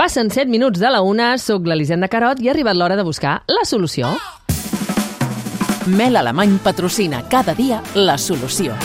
Passen 7 minuts de la 1, soc l'Elisenda Carot i ha arribat l'hora de buscar la solució. Mel Alemany patrocina cada dia la solució.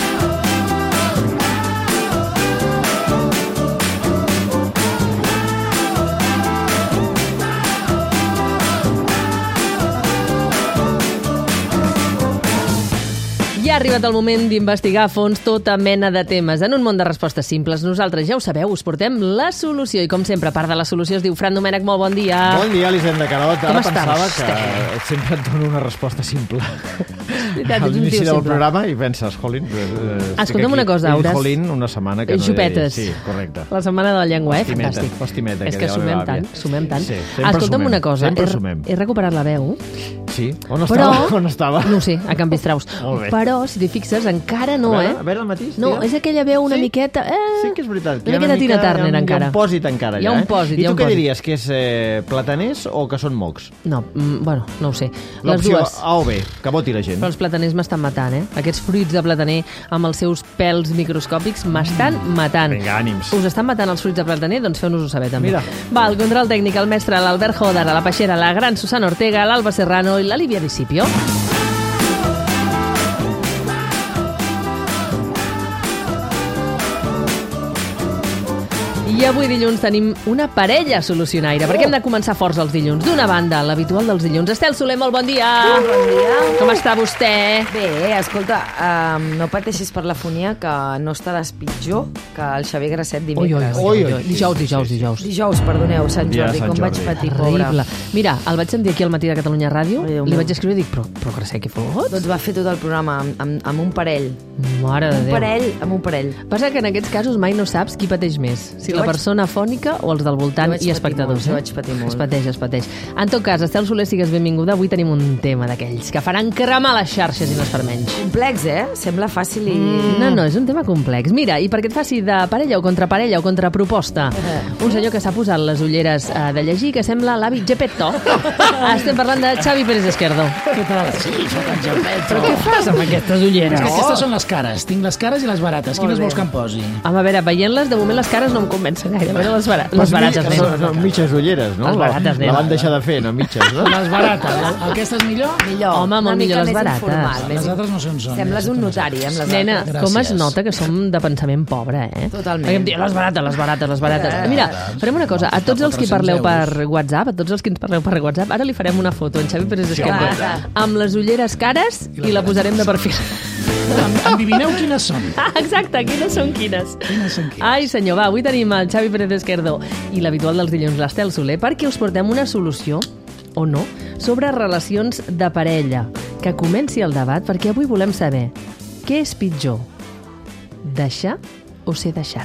Ja ha arribat el moment d'investigar a fons tota mena de temes. En un món de respostes simples, nosaltres ja ho sabeu, us portem la solució. I com sempre, part de la solució es diu Fran Domènech, molt bon dia. Bon dia, Elisenda Carot. Com Ara estàs, pensava vostè? que sempre et dono una resposta simple. Veritat, A ets un l'inici tio del simple. programa i penses, jolín, Escolta'm una cosa, hauràs- Jolín, una setmana que no Xupetes. he dit. Sí, correcte. La setmana de la llengua, Postimeta, fantàstic. postimeta, És que que deia la sumem meva tant, àvia. sumem tant. Sí, sempre Escolta'm sumem, una cosa, sempre sumem. he recuperat la veu. Sí? On Però... estava? On estava? No ho sé, a Can Pistraus. Molt bé. Però, si t'hi fixes, encara no, A veure el mateix? No, tira. és aquella veu una Sí? miqueta... Sí que és veritat. Una miqueta Tina Turner, encara. Hi ha un pòsit encara, Hi ha allà, un pòsit, I hi ha tu un què pòsit. diries? Que és plataners o que són mocs? No, bueno, no ho sé. Les L'opció dues. A o B, que voti la gent. Però els plataners m'estan matant, Aquests fruits de plataner amb els seus pèls microscòpics m'estan matant. Vinga, ànims. Us estan matant els fruits de plataner? Doncs feu-nos-ho saber, també. Mira. Va, el control tècnic, el mestre, l'Albert Joder, la Peixera, la gran Susana Ortega, l'Alba Serrano i la Lívia Discipio. I avui dilluns tenim una parella solucionaire, perquè hem de començar forts els dilluns. D'una banda, l'habitual dels dilluns. Estel Soler, molt bon dia. Bon dia. Com està vostè? Bé, escolta, no pateixis per la fonia, que no estaràs pitjor que el Xavier Grasset dimecres. ui. Dijous. Dijous, perdoneu, Sant Dia de Jordi, Sant com vaig Jordi. patir, pobre. Terrible. Mira, el vaig sentir aquí al matí de Catalunya Ràdio, Ai, Déu li meu. vaig escriure i dic, però Grasset, què fots? Doncs va fer tot el programa amb un parell. Mare de Déu. Amb un parell. Passa que en aquests casos mai no saps qui pateix més, si Jo la vaig- persona fònica o els del voltant Jo vaig i patir espectadors. molt, jo vaig patir molt. Es pateix. En tot cas, Estel Soler, sigues benvinguda. Avui tenim un tema d'aquells que faran cremar les xarxes i no es per menys. Complex, Sembla fàcil i... No, és un tema complex. Mira, i perquè et faci de parella o contraproposta, un senyor que s'ha posat les ulleres de llegir que sembla l'avi Geppetto. Estem parlant de Xavi Pérez Esquerdo. Què tal? Sí, sóc el Geppetto. Però què fas amb aquestes ulleres? És que aquestes són les cares. Tinc les cares i les barates. Quines vols que em posi? Home, a veure, veient-les, de moment les cares no em convencen gaire. A veure, les barates, No, mitges ulleres, no? Les barates, nen. La van deixar de fer, no mitges, no? Les barates. Aquesta és millor? Millor, Home, molt una mica millor les més barates. informal, Les altres no sé on són. Sembles un notari, amb les Nena, altres. com es Gràcies. nota que som de pensament pobre, Totalment. Perquè em diuen les barates. Mira, farem una cosa. A tots els que 400 parleu euros. per WhatsApp, ara li farem una foto en Xavi Pérez Esquerdo clar. amb les ulleres cares i la posarem de perfil. Endivineu quines són. Exacte, quines són quines. Quines són quines. Ai, senyor, va, avui tenim el Xavi Pérez Esquerdo i l'habitual dels dilluns, l'Estel Soler, perquè us portem una solució, o no, sobre relacions de parella. Que comenci el debat, perquè avui volem saber què és pitjor, deixar o ser deixat?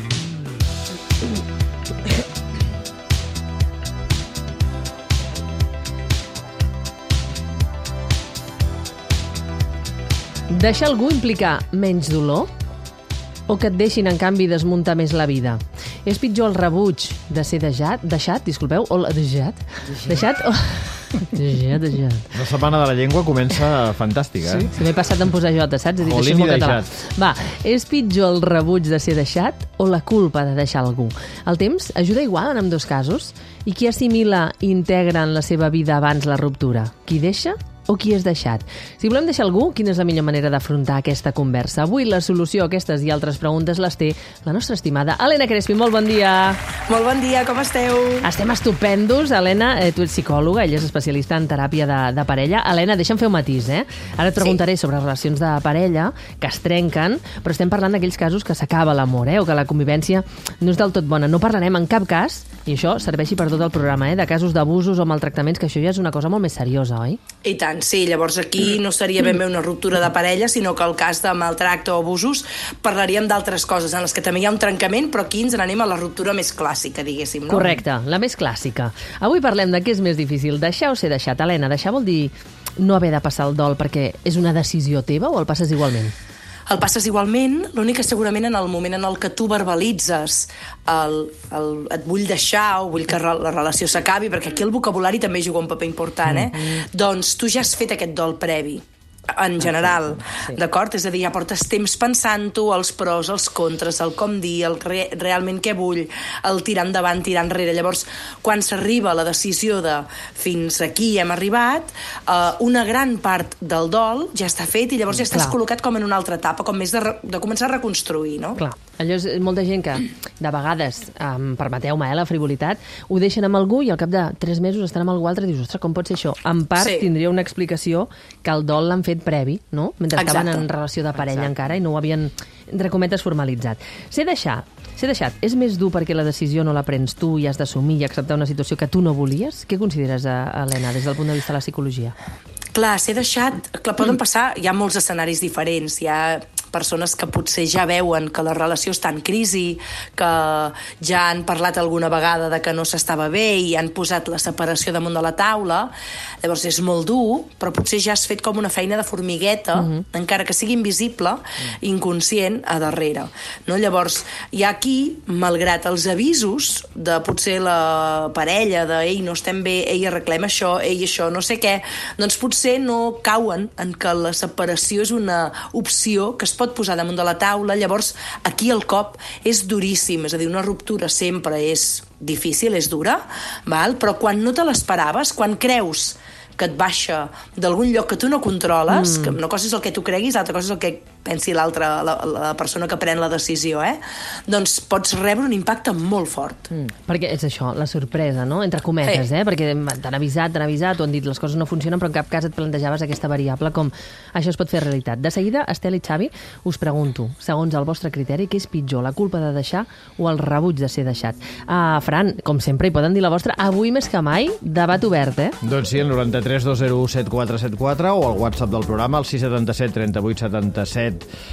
Deixar algú implicar menys dolor o que et deixin, en canvi, desmuntar més la vida? És pitjor el rebuig de ser deixat, o la deixat? Deixat o... Deixat. La setmana de la llengua comença fantàstica, Si m'he passat en posar jota, saps? He dit, això és Jolín molt i català. deixat. Va, és pitjor el rebuig de ser deixat o la culpa de deixar algú? El temps ajuda igual en ambdós casos? I qui assimila i integra en la seva vida abans la ruptura? Qui deixa o qui és deixat? Si volem deixar algú, quina és la millor manera d'afrontar aquesta conversa? Avui la solució a aquestes i altres preguntes les té la nostra estimada Helena Crespi. Molt bon dia. Molt bon dia, com esteu? Estem estupendos. Helena, tu ets psicòloga, ella és especialista en teràpia de parella. Helena, deixa'm fer un matís, Ara et preguntaré sobre relacions de parella que es trenquen, però estem parlant d'aquells casos que s'acaba l'amor, o que la convivència no és del tot bona. No parlarem en cap cas, i això serveixi per tot el programa, de casos d'abusos o maltractaments, que això ja és una cosa molt més seriosa, oi? I tant, sí. Llavors aquí no seria ben bé una ruptura de parella, sinó que el cas de maltracte o abusos parlaríem d'altres coses en les que també hi ha un trencament, però aquí ens n'anem a la ruptura més clàssica, diguéssim, no? Correcte, la més clàssica. Avui parlem de què és més difícil, deixar o ser deixat. Helena, deixar vol dir no haver de passar el dol perquè és una decisió teva o el passes igualment? El passes igualment, l'únic que segurament en el moment en el que tu verbalitzes et vull deixar o vull que la relació s'acabi, perquè aquí el vocabulari també juga un paper important, doncs tu ja has fet aquest dol previ. en general, d'acord? És a dir, ja portes temps pensant-ho, els pros, els contres, el com dir, realment què vull, el tirar endavant, tirar enrere. Llavors, quan s'arriba a la decisió de fins aquí hem arribat, una gran part del dol ja està fet i llavors ja estàs col·locat com en una altra etapa, com més de començar a reconstruir, no? Clar. Allò és molta gent que, de vegades, permeteu-me, la frivolitat, ho deixen amb algú i al cap de 3 mesos estan amb algú altre i dius, ostres, com pot ser això? En part tindria una explicació que el dol l'han fet previ, no? Mentre estaven en relació de parella encara i no ho havien, entre cometes, formalitzat. Ser deixat és més dur perquè la decisió no la prens tu i has d'assumir i acceptar una situació que tu no volies? Què consideres, Helena, des del punt de vista de la psicologia? Clar, ser deixat... Clar, poden passar... Hi ha molts escenaris diferents. Hi ha persones que potser ja veuen que la relació està en crisi, que ja han parlat alguna vegada de que no s'estava bé i han posat la separació damunt de la taula. Llavors és molt dur, però potser ja has fet com una feina de formigueta, encara que sigui invisible, inconscient, a darrere. No? Llavors, hi ha aquí, malgrat els avisos de potser la parella, de ei, no estem bé, ei, arreglem això, ei, això, no sé què, doncs potser no cauen en que la separació és una opció que es pot posar damunt de la taula. Llavors aquí el cop és duríssim, és a dir, una ruptura sempre és difícil, és dura, val? Però quan no te l'esperaves, quan creus que et baixa d'algun lloc que tu no controles, que una cosa és el que tu creguis, l'altra cosa és el que pensi l'altra, la persona que pren la decisió, doncs pots rebre un impacte molt fort. Perquè és això, la sorpresa, no? Entre cometes, perquè t'han avisat, o han dit les coses no funcionen, però en cap cas et plantejaves aquesta variable com això es pot fer realitat. De seguida, Estel i Xavi, us pregunto, segons el vostre criteri, què és pitjor, la culpa de deixar o el rebuig de ser deixat? Fran, com sempre, hi poden dir la vostra, avui més que mai, debat obert, Doncs sí, el 93 201 7474 o el WhatsApp del programa, el 677 38 77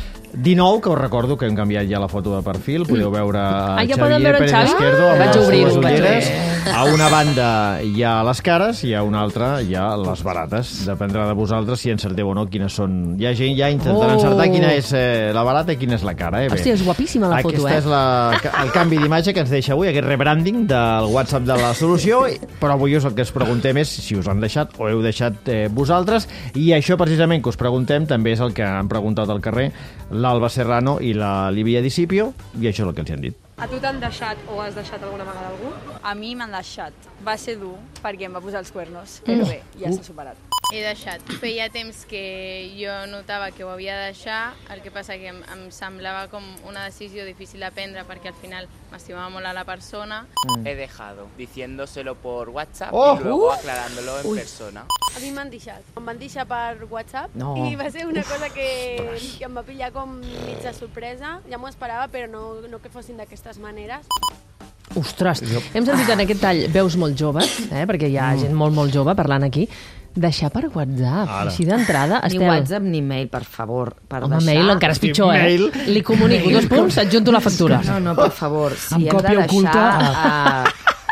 19, que us recordo que hem canviat ja la foto de perfil. Podeu veure ja poden veure en Xavi? Izquierdo amb Vaig les obrir-ho, seves vaig ulleres. A una banda hi ha les cares i a una altra hi ha les barates. Dependrà de vosaltres si encerteu o no quines són. Hi ha gent ja intentant encertar quina és la barata i quina és la cara. Hòstia, és guapíssima la foto, Aquesta és el canvi d'imatge que ens deixa avui, aquest rebranding del WhatsApp de la solució, però avui el que us preguntem és si us han deixat o heu deixat vosaltres, i això precisament que us preguntem també és el que han preguntat al carrer l'Alba Serrano i la Lívia Discipio, i això és el que els han dit. A tu t'han deixat o has deixat alguna vegada algú? A mi m'han deixat. Va ser dur perquè em va posar els cuernos, però bé, ja s'ha superat. He deixat. Feia temps que jo notava que ho havia de deixar, el que passa que em semblava com una decisió difícil de prendre perquè al final m'estimava molt a la persona. He dejado, diciéndoselo por WhatsApp y luego aclarándolo en persona. A mi m'han deixat. Em van deixar per WhatsApp i va ser una cosa que em va pillar com mig de sorpresa. Ja m'ho esperava, però no que fossin d'aquestes maneres. Ostres, hem sentit en aquest tall veus molt joves, perquè hi ha gent molt jove parlant aquí. Deixar per WhatsApp, així d'entrada. Ni WhatsApp ni mail, per favor. Home, mail encara és pitjor, Li comunico 2 punts, adjunto la factura. No, per favor. Si hem de deixar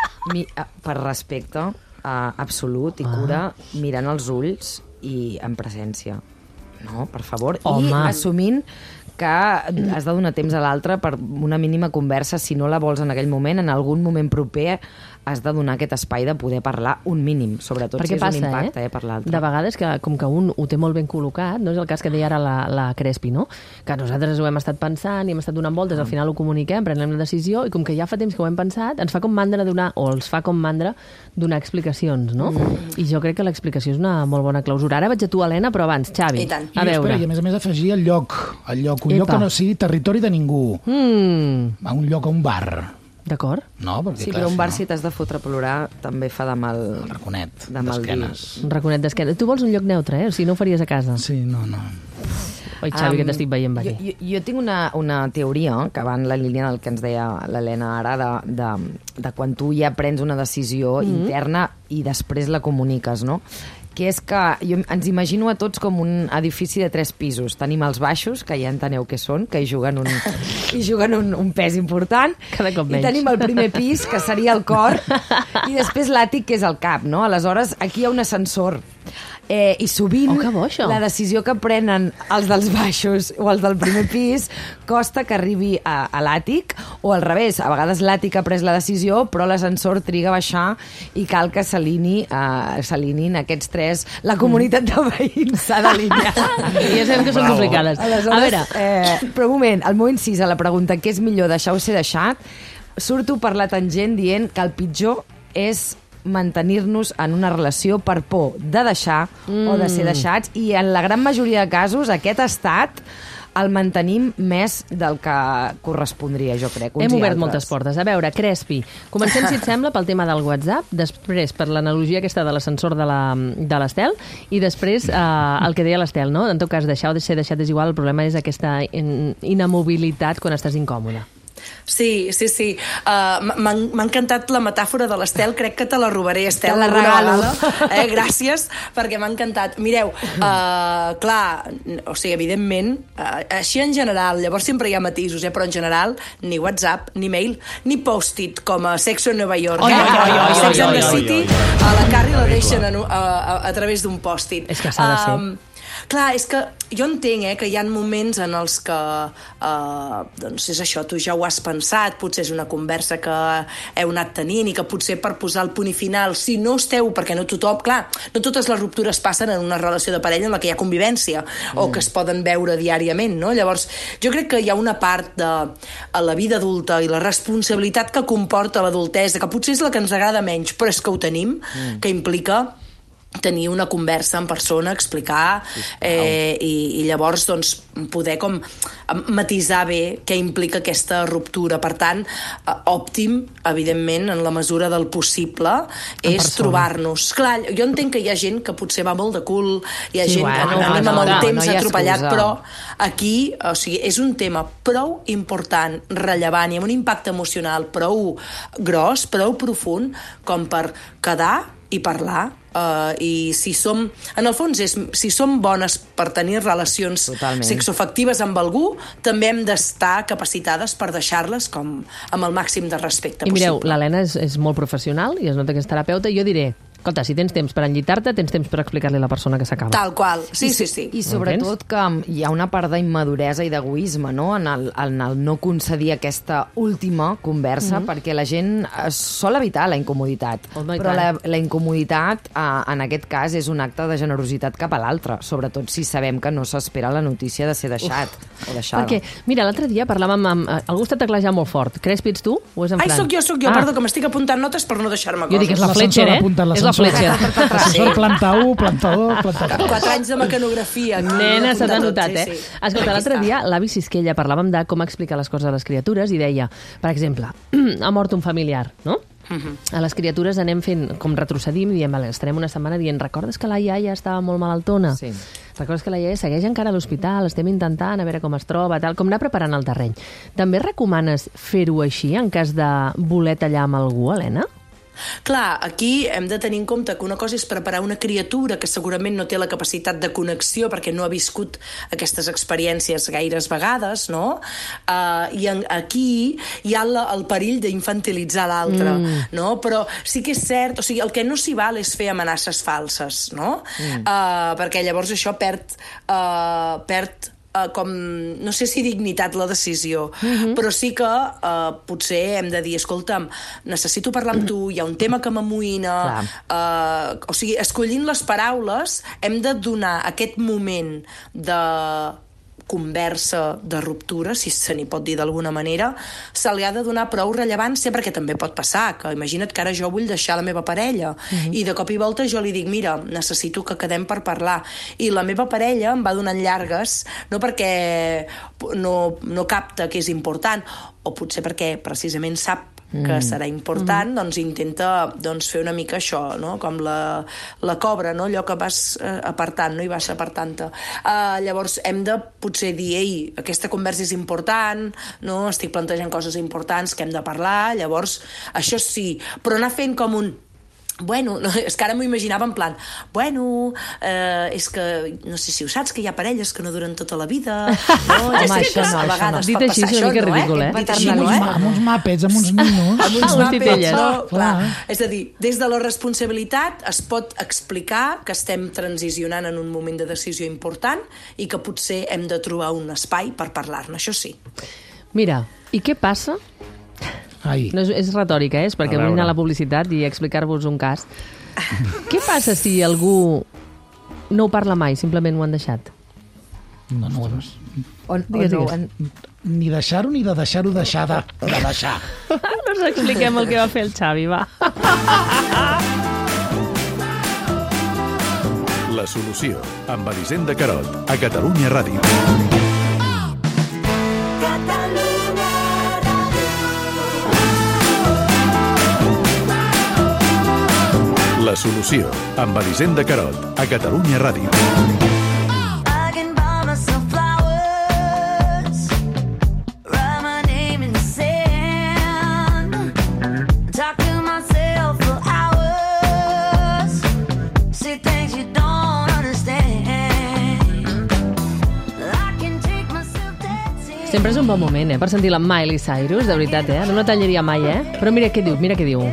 per respecte absolut i cura, mirant els ulls i en presència. No, per favor. I assumint que has de donar temps a l'altre per una mínima conversa. Si no la vols en aquell moment, en algun moment proper has de donar aquest espai de poder parlar un mínim, sobretot si és un impacte per l'altre. De vegades, que com que un ho té molt ben col·locat, no és el cas que deia ara la Crespi, no? Que nosaltres ho hem estat pensant i hem estat donant voltes, al final ho comuniquem, prenem la decisió, i com que ja fa temps que ho hem pensat, ens fa com mandra donar, o els fa com mandra donar explicacions, no? I jo crec que l'explicació és una molt bona clausura. Ara vaig a tu, Helena, però abans, Xavi, a veure. I a més afegir el lloc, un lloc que no sigui territori de ningú. A un lloc, a un bar. D'acord. No, perquè, sí, però un bar si t'has de fotre a plorar també fa de mal... Un raconet d'esquenes. Un raconet d'esquenes. Tu vols un lloc neutre, o sigui, no ho faries a casa. Sí, no. Oi, Xavi, que t'estic veient venir. Jo tinc una teoria, que va en la línia del que ens deia l'Helena ara, de quan tu ja prens una decisió interna i després la comuniques, no? Que és que jo ens imagino a tots com un edifici de 3 pisos. Tenim els baixos, que ja enteneu què són, que hi juguen un pes important. Cada cop menys. I tenim el primer pis, que seria el cor, i després l'àtic, que és el cap, no? Aleshores, aquí hi ha un ascensor. I sovint la decisió que prenen els dels baixos o els del primer pis costa que arribi a l'àtic, o al revés, a vegades l'àtic ha pres la decisió però l'ascensor triga a baixar i cal que s'alineïn aquests tres. La comunitat de veïns s'ha d'alinear. I ja sabem que són complicades. Aleshores, a veure, però un moment, el meu incís a la pregunta què és millor, deixar o ser deixat, surto per la tangent dient que el pitjor és mantenir-nos en una relació per por de deixar o de ser deixats, i en la gran majoria de casos aquest estat el mantenim més del que correspondria, jo crec. Hem obert moltes portes. A veure, Crespi, comencem, si et sembla, pel tema del WhatsApp, després per l'analogia aquesta de l'ascensor de l'Estel, i després el que deia l'Estel, no? En tot cas, deixar o ser deixat és igual, el problema és aquesta inamobilitat quan estàs incòmode. Sí. M'ha encantat la metàfora de l'Estel, crec que te la robaré, Estel. Te la regalo. Gràcies, perquè m'ha encantat. Mireu, clar, o sigui, evidentment, així en general, llavors sempre hi ha matisos, però en general, ni WhatsApp, ni mail, ni post-it, com a Sexo en Nova York. Sex and the City, a la Carrie la deixen a través d'un post-it. És que s'ha de ser. Clar, és que jo entenc que hi ha moments en els que doncs és això, tu ja ho has pensat, potser és una conversa que heu anat tenint i que potser per posar el punt i final, si no esteu, perquè no tothom, clar, no totes les ruptures passen en una relació de parella en la que hi ha convivència o que es poden veure diàriament, no? Llavors, jo crec que hi ha una part de la vida adulta i la responsabilitat que comporta l'adultesa, que potser és la que ens agrada menys, però és que ho tenim, que implica tenir una conversa en persona, explicar i llavors doncs, poder com matisar bé què implica aquesta ruptura. Per tant, òptim, evidentment, en la mesura del possible, és trobar-nos. Clar, jo entenc que hi ha gent que potser va molt de cul, hi ha gent que anem amb el temps atropellat, però aquí, o sigui, és un tema prou important, rellevant i amb un impacte emocional prou gros, prou profund, com per quedar i parlar, i si som, en el fons és, si som bones per tenir relacions sexoafectives amb algú, també hem d'estar capacitades per deixar-les com amb el màxim de respecte possible. I mireu, l'Helena és molt professional i es nota que és terapeuta, i jo diré, escolta, si tens temps per enllitar-te, tens temps per explicar-li a la persona que s'acaba. Tal qual, sí. I sobretot que hi ha una part d'immaduresa i d'egoisme, no? En el no concedir aquesta última conversa, perquè la gent sol evitar la incomoditat. Però la incomoditat, en aquest cas, és un acte de generositat cap a l'altre, sobretot si sabem que no s'espera la notícia de ser deixat o deixada. Perquè, mira, l'altre dia parlàvem amb... Algú està teclejant molt fort. Crespi, ets tu o és en Fran? Sóc jo, perdó, que m'estic apuntant notes per no deixar-me coses. Jo dic, és la Fletcher, És la Fletcher. Assessor planta 1, planta 2, planta 3. 4 anys de mecanografia. Nena, se t'ha notat, Escolta, l'altre dia, l'avi Sisquella, parlàvem de com explicar les coses a les criatures i deia, per exemple, ha mort un familiar, no? A les criatures anem fent, com retrocedim i diem, estarem una setmana dient, recordes que la iaia estava molt malaltona? Sí. Recordes que la iaia segueix encara a l'hospital, estem intentant a veure com es troba, tal, com anar preparant el terreny. També recomanes fer-ho així en cas de voler tallar amb algú, Helena? Clar, aquí hem de tenir en compte que una cosa és preparar una criatura que segurament no té la capacitat de connexió perquè no ha viscut aquestes experiències gaires vegades, no? I aquí hi ha el perill d'infantilitzar l'altre, no? Però sí que és cert, o sigui, el que no s'hi val és fer amenaces falses, no? Perquè llavors això perd com, no sé si dignitat la decisió, però sí que potser hem de dir, escolta'm, necessito parlar amb tu, hi ha un tema que m'amoïna, o sigui, escollint les paraules hem de donar aquest moment de conversa de ruptura, si se n'hi pot dir d'alguna manera, se li ha de donar prou rellevància, perquè també pot passar, que imagina't que ara jo vull deixar la meva parella, i de cop i volta jo li dic, mira, necessito que quedem per parlar, i la meva parella em va donant llargues, no perquè no capta que és important, o potser perquè precisament sap que serà important, doncs intenta fer una mica això, no? Com la cobra, no? Allò que vas apartant, no? I vas apartant-te. Llavors hem de potser dir, ei, aquesta conversa és important, no? Estic plantejant coses importants que hem de parlar, llavors això sí, però anar fent com un Bueno, és que ara m'ho imaginava en plan, és que, no sé si ho saps, que hi ha parelles que no duren tota la vida. Home, això no, a vegades dit així és una mica ridícul, Dit així, amb uns mapets, amb uns ninos. Amb uns mapets, no? Clar. És a dir, des de la responsabilitat es pot explicar que estem transicionant en un moment de decisió important i que potser hem de trobar un espai per parlar-ne, això sí. Mira, i què passa? No és retòrica, és perquè vull anar a la publicitat i explicar-vos un cas. Què passa si algú no ho parla mai, simplement ho han deixat? No. Digues. Ni deixar-ho ni de deixar-ho de deixar. No us expliquem el que va fer el Xavi, va. La solució, amb Elisenda Carot, a Catalunya Ràdio. La solució, amb Elisenda Carot, a Catalunya Ràdio. Sempre és un bon moment, per sentir la Miley Cyrus, de veritat, No la tallaria mai, Però mira què diu.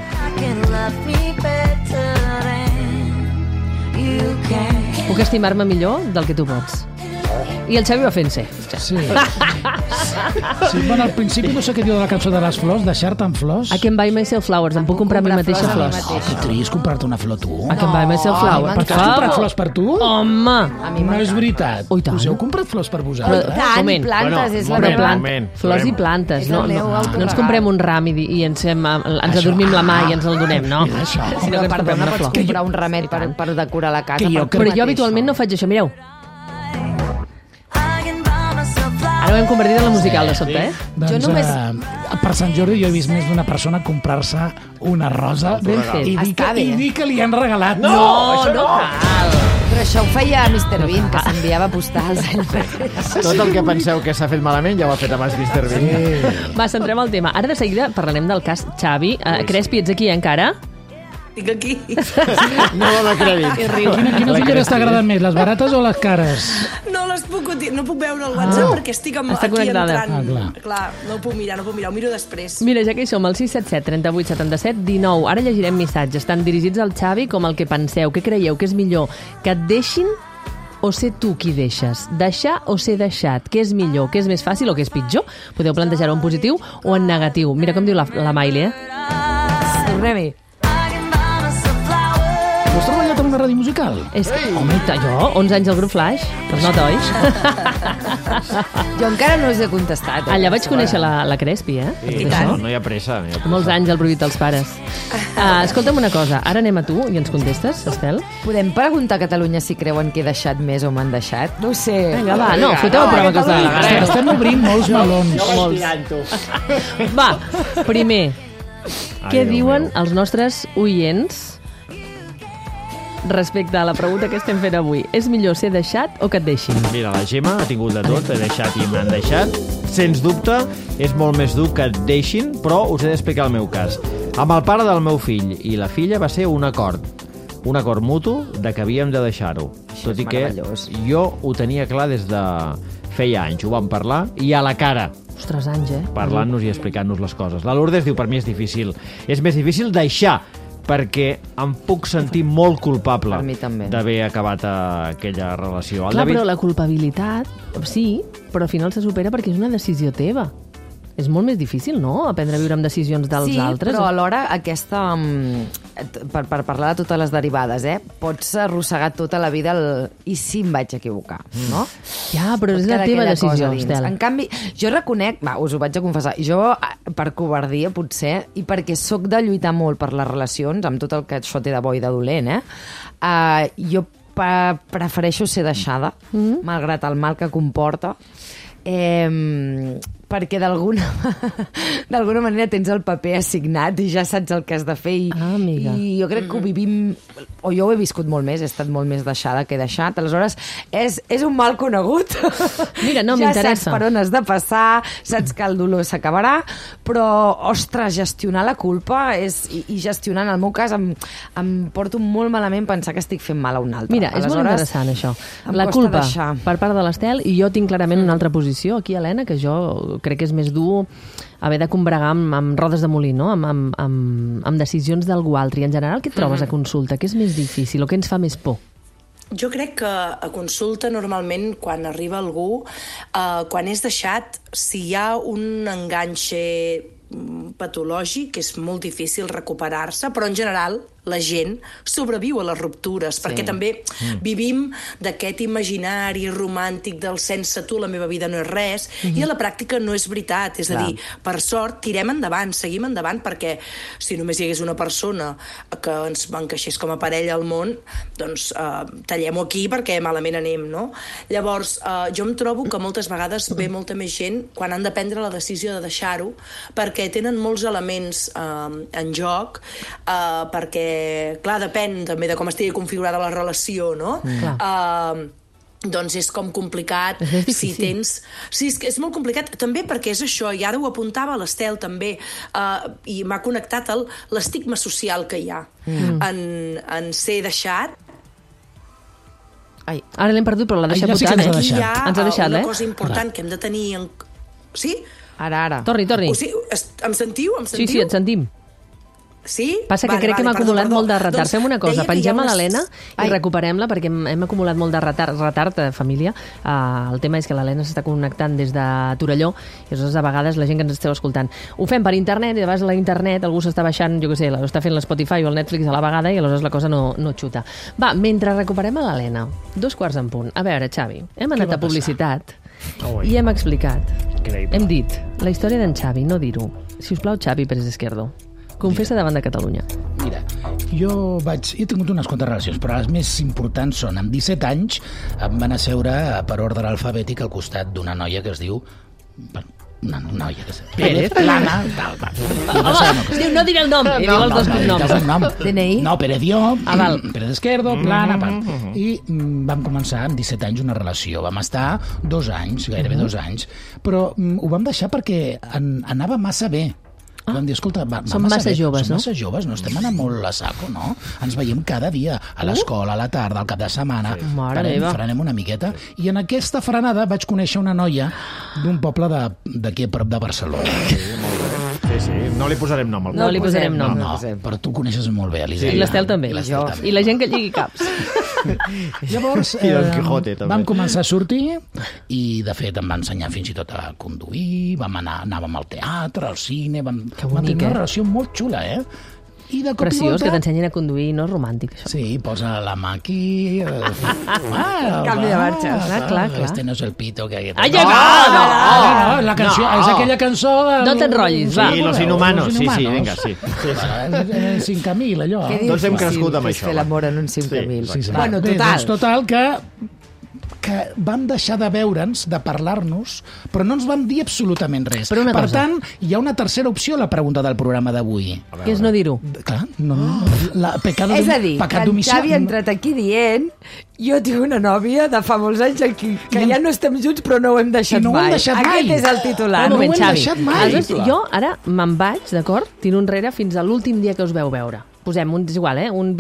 Puc estimar-me millor del que tu pots. I el Xavi va fent-se. Sí. Bueno, al principi no sé què diu de la cançó de les flors, deixar-te amb flors. I can buy myself flowers, em puc comprar a mi mateixa flors. Que tries comprar-te una flor tu. I can buy myself flowers. Per què has comprat flors per tu? Home! No és veritat. Us heu comprat flors per vosaltres? Plantes, és la meva. Flors i plantes. No ens comprem un ram i ens adormim la mà i ens el donem, no? Però perdona, pots comprar un ramet per decorar la casa. Però jo habitualment no faig això, mireu. Ara ho hem convertit en la musical de sobte, Doncs per Sant Jordi jo he vist més d'una persona comprar-se una rosa i dir que li han regalat. No cal. Però això ho feia Mr. Bean, que s'enviava postals. Tot el que penseu que s'ha fet malament ja ho ha fet abans Mr. Bean. Va, centrem el tema. Ara de seguida parlarem del cas Xavi. Crespi, ets aquí encara? Estic aquí. No dona crèdit. Quines ulleres t'agraden més, les barates o les cares? No puc veure el WhatsApp perquè estic aquí entrant. Clar, no ho puc mirar, ho miro després. Mira, ja que hi som, al 677 38 77 19. Ara llegirem missatges, tant dirigits al Xavi com al que penseu. Què creieu que és millor? Que et deixin o ser tu qui deixes? Deixar o ser deixat? Què és millor? Què és més fàcil o què és pitjor? Podeu plantejar-ho en positiu o en negatiu. Mira com diu la Miley, Tornem-hi. Has treballat en una ràdio musical? Home, jo, 11 anys al grup Flash. Es nota, oi? Jo encara no us he contestat. Allà vaig conèixer la Crespi, I tant. No hi ha pressa. Molts anys al Prohibit dels pares. Escolta'm una cosa, ara anem a tu i ens contestes, Estel? Podem preguntar a Catalunya si creuen que he deixat més o m'han deixat? No ho sé. Vinga, va, no, foteu el programa que us agrada. Estem obrint molts melons. Va, primer, què diuen els nostres oients respecte a la pregunta que estem fent avui? És millor ser deixat o que et deixin? Mira, la Gemma ha tingut de tot, he deixat i m'han deixat. Sens dubte, és molt més dur que et deixin, però us he d'explicar el meu cas. Amb el pare del meu fill i la filla va ser un acord mutu de que havíem de deixar-ho. Tot i que jo ho tenia clar des de feia anys, ho vam parlar, i a la cara. Ostres, anys, Parlant-nos i explicant-nos les coses. La Lourdes diu, per mi és difícil. És més difícil deixar, perquè em puc sentir molt culpable d'haver acabat aquella relació. Clar, però la culpabilitat, sí, però al final se supera perquè és una decisió teva. És molt més difícil, no?, aprendre a viure amb decisions dels altres. Sí, però alhora aquesta... Per parlar de totes les derivades, pots arrossegar tota la vida i si em vaig equivocar, no? Ja, però és la teva decisió, Estel. En canvi, jo reconec, us ho vaig a confessar, jo per covardia potser, i perquè sóc de lluitar molt per les relacions, amb tot el que això té de bo i de dolent, jo prefereixo ser deixada, malgrat el mal que comporta, perquè d'alguna manera tens el paper assignat i ja saps el que has de fer i jo crec que ho vivim, o jo ho he viscut molt més, he estat molt més deixada que he deixat, aleshores és un mal conegut. Mira, no m'interessa. Ja saps per on has de passar, saps que el dolor s'acabarà, però, ostres, gestionar la culpa i gestionar, en el meu cas, em porto molt malament pensar que estic fent mal a un altre. Mira, és molt interessant això. La culpa per part de l'Estel, i jo tinc clarament una altra posició aquí, Helena, que jo crec que és més dur haver de combregar amb rodes de molí, no? amb decisions d'algú altre. I en general, què et trobes a consulta? Què és més difícil o què ens fa més por? Jo crec que a consulta normalment quan arriba algú, quan és deixat, si hi ha un enganxe patològic és molt difícil recuperar-se, però en general la gent sobreviu a les ruptures, perquè també vivim d'aquest imaginari romàntic del sense tu la meva vida no és res, i a la pràctica no és veritat. És a dir, per sort, tirem endavant, seguim endavant, perquè si només hi hagués una persona que ens encaixés com a parella al món, doncs tallem-ho aquí perquè malament anem, no? Llavors, jo em trobo que moltes vegades ve molta més gent quan han de prendre la decisió de deixar-ho, perquè tenen molts elements en joc, perquè clar, depèn també de com estigui configurada la relació, no? Doncs és com complicat. Si tens... Sí, és molt complicat, també perquè és això, i ara ho apuntava l'Estel també, i m'ha connectat l'estigma social que hi ha en ser deixat. Ara l'hem perdut, però l'ha deixat votant. Aquí hi ha una cosa important que hem de tenir... Sí? Ara. Torni. Em sentiu? Sí, et sentim. Sí? Passa que crec que hem acumulat molt de retard. Fem una cosa, pengem a l'Helena i recuperem-la perquè hem acumulat molt de retard de família. El tema és que l'Helena s'està connectant des de Torelló i a vegades la gent que ens esteu escoltant ho fem per internet i de vegades a la internet algú s'està baixant, jo què sé, està fent l'Spotify o el Netflix a la vegada i aleshores la cosa no xuta. Va, mentre recuperem a l'Helena, 2:15. A veure, Xavi, hem anat a publicitat i hem explicat. Hem dit la història d'en Xavi, no dir-ho. Si us plau, Xavi Pérez Izquierdo, confessa davant de Catalunya. Mira, jo he tingut unes quantes relacions, però les més importants són, amb 17 anys em van asseure per ordre alfabètic al costat d'una noia que es diu... Una noia que es diu Pérez, Plana, tal. No diré el nom, diu els dos cognoms. DNI? No, Pérez jo, Pérez Izquierdo, Plana, i vam començar amb 17 anys una relació. Vam estar 2 anys, gairebé 2 anys, però ho vam deixar perquè anava massa bé. Vam dir, escolta, som massa joves, no? Som massa joves, no? Estem anant molt a saco, no? Ens veiem cada dia, a l'escola, a la tarda, al cap de setmana. Frenem una miqueta. I en aquesta frenada vaig conèixer una noia d'un poble d'aquí a prop de Barcelona. Sí, no li posarem nom. No li posarem nom. No, però tu coneixes molt bé, Elisenda. I l'Estel també. I la gent que lligui caps. Llavors vam començar a sortir i de fet em va ensenyar fins i tot a conduir, anàvem al teatre, al cine, vam tenir una relació molt xula, I de cop preciós, que t'ensenyin a conduir, no és romàntic, això. Sí, posa la mà aquí... Canvi de marxa. Clar. Este no és el pito que... Ai, no! La cançó, és aquella cançó... No t'enrotllis, va. Sí, Los Inhumanos, sí, vinga, sí. 5.000, allò. Tots hem crescut amb això. Fer l'amor en un 5.000. Bueno, total, que vam deixar de veure'ns, de parlar-nos, però no ens vam dir absolutament res. Per tant, hi ha una tercera opció a la pregunta del programa d'avui. Què és no dir-ho? Clar, és a dir, que en Xavi ha entrat aquí dient jo tinc una nòvia de fa molts anys aquí, que ja no estem junts però no ho hem deixat mai. Aquest és el titular. Un moment, Xavi. Jo ara me'n vaig, d'acord? Tiro enrere fins a l'últim dia que us veu veure. Posem, és igual, un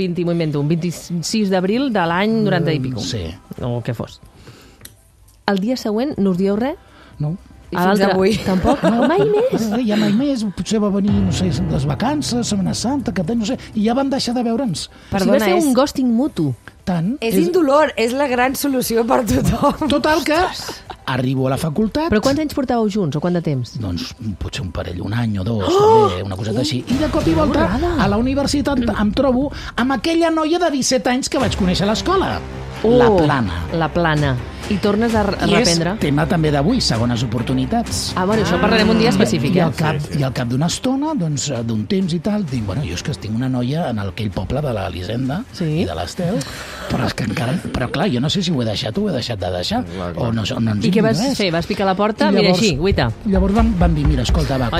26 d'abril de l'any 90 i pico. Sí. O el que fos. El dia següent no us dieu res? No. I fins avui? Tampoc? No, mai més? Ja mai més. Potser va venir, no sé, les vacances, Setmana Santa, Cap d'Any, no sé, i ja van deixar de veure'ns. Perdona, va ser un ghosting mutu. Tant. És indolor, és la gran solució per tothom. Total que arribo a la facultat... Però quants anys portàveu junts, o quant de temps? Doncs potser un parell, un any o dos, també, una coseta així. I de cop i volta, a la universitat em trobo amb aquella noia de 17 anys que vaig conèixer a l'escola. La Plana. La Plana. I tornes a reprendre. I és tema també d'avui, segones oportunitats. Bueno, això parlarem un dia específic. I al cap d'una estona, doncs, d'un temps i tal, dic, bueno, jo és que tinc una noia en aquell poble de l'Elisenda i de l'Estel, però és que encara... Però clar, jo no sé si ho he deixat o ho he deixat de deixar. O no ens I què vas fer? Vas picar la porta? Mira així, guaita. Llavors van dir, mira, escolta, va,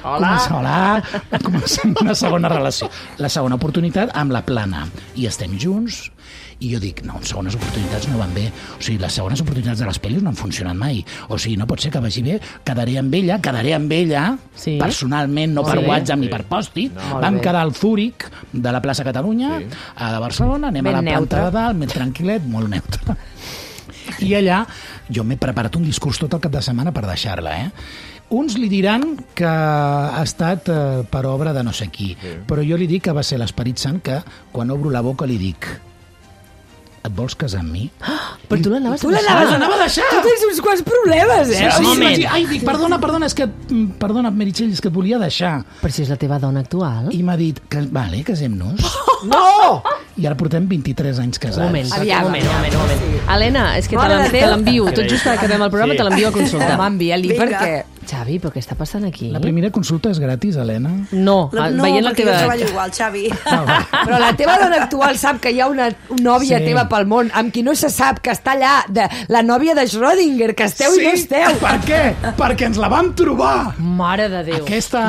comencem una segona relació. La segona oportunitat amb la Plana. I estem junts, i jo dic, no, segones oportunitats no van bé. O sigui, les segones oportunitats de les pel·lis no han funcionat mai. O sigui, no pot ser que vagi bé, quedaré amb ella, personalment, no per WhatsApp ni per Post-it. Vam quedar al Zúrich de la plaça Catalunya, a Barcelona, anem a la planta de dalt, més tranquil·let, molt neutre. I allà, jo m'he preparat un discurs tot el cap de setmana per deixar-la, Uns li diran que ha estat per obra de no sé qui, però jo li dic que va ser l'Esperit Sant que, quan obro la boca, li dic: et vols casar amb mi? Però tu l'anaves a deixar. Tu tens uns quants problemes, Sí. Ai, dic, perdona, és que... Perdona, Meritxell, és que et volia deixar. Però si és la teva dona actual. I m'ha dit, vale, casem-nos. No! I ara portem 23 anys casats. Un moment. Helena, és que te l'envio. Tot just que acabem el programa te l'envio a consulta. M'envia-li perquè... Xavi, però què està passant aquí? La primera consulta és gratis, Helena? No, veient la teva... No, perquè jo treballo igual, Xavi. Però la teva dona actual sap que hi ha una nòvia teva pel món amb qui no se sap que està allà, la nòvia de Schrödinger, que esteu i no esteu. Per què? Perquè ens la vam trobar. Mare de Déu. Aquesta